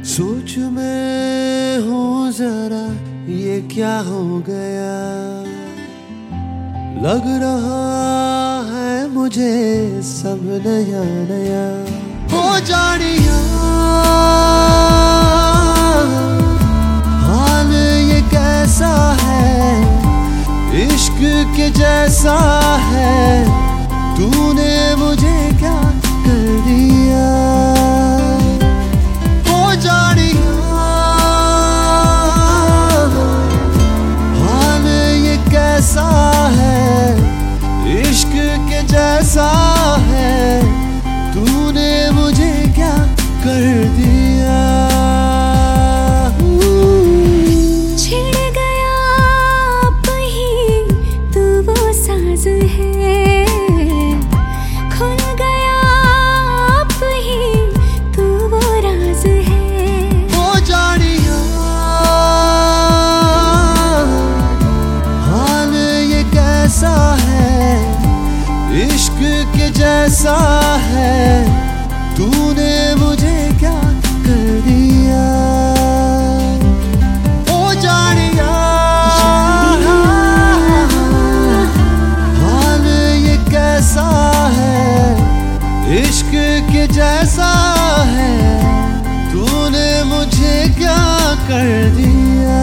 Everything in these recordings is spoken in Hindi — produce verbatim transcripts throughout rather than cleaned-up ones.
सोच में हूँ जरा ये क्या हो गया, लग रहा है मुझे सब नया नया। हो जानिया हाल ये कैसा है, इश्क के जैसा है, तूने मुझे क्या कर दिया। हो जानिया हाल ये कैसा है, इश्क के जैसा है, तूने मुझे क्या कर दिया। छिड़ गया अब ही तू वो साज है, खुल गया अब ही तू वो राज है। हो जानिया हाल ये कैसा है, इश्क के जैसा है, तूने मुझे क्या कर दिया। ओ जानिया हाल ये कैसा है, इश्क के जैसा है, तूने मुझे क्या कर दिया।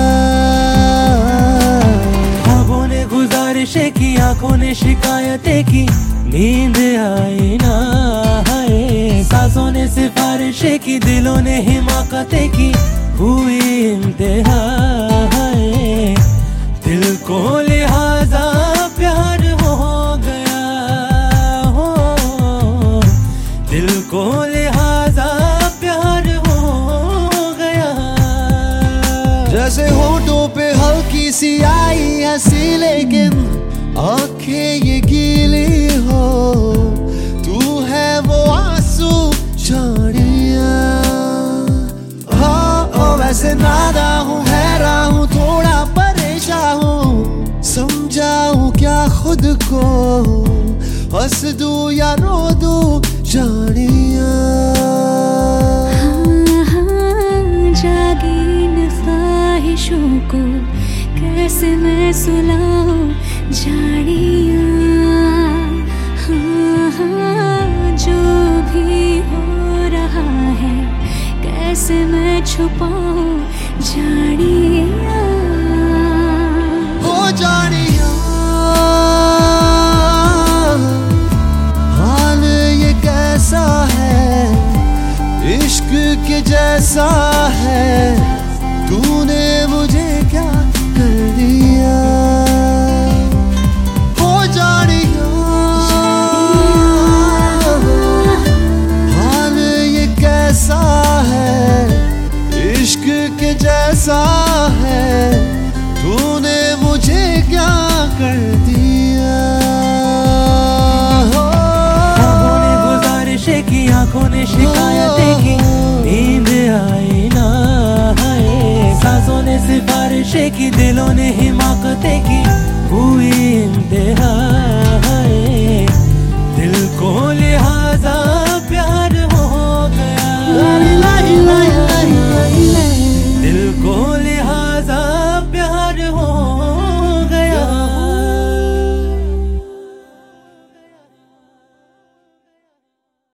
ख्वाबों ने गुजारिशें की, आंखों ने शिकायतें की, नींद आई ना है। सांसों ने सिफारिशें की, दिलों ने हिमाकतें की, हुई इंतहा है। दिल को लिहाजा प्यार हो गया हो, दिल को लिहाजा प्यार हो गया। जैसे होठों पे हल्की सी आई हंसी, लेकिन आंखें ये गीली हो, तू है वो आंसू झाड़िया। हाँ ओ वैसे नादा हूँ, हैरान हूँ, थोड़ा परेशान हूँ, समझाऊँ क्या खुद को, हंस दूँ या रो दूँ जानिया। हाँ हाँ जागी इन ख्वाहिशों को कैसे मैं सुलाऊं जानिया। हाँ हाँ जो भी हो रहा है कैसे मैं छुपाऊं जानिया। हो जानिया हाल ये कैसा है, इश्क के जैसा है, तूने मुझे क्या कर दिया। हो जानिया हाल ये कैसा है, इश्क के जैसा है, तूने मुझे क्या कर दिया। ख्वाबों ने गुजारिशें की, आंखों ने शिकायतें की, नींद आई ना है। सांसों ने सिफारिशें की, दिलों ने हिमाकतें की, हुई इंतहा है। दिल को लिहाजा प्यार हो गया, दिल को लिहाजा प्यार हो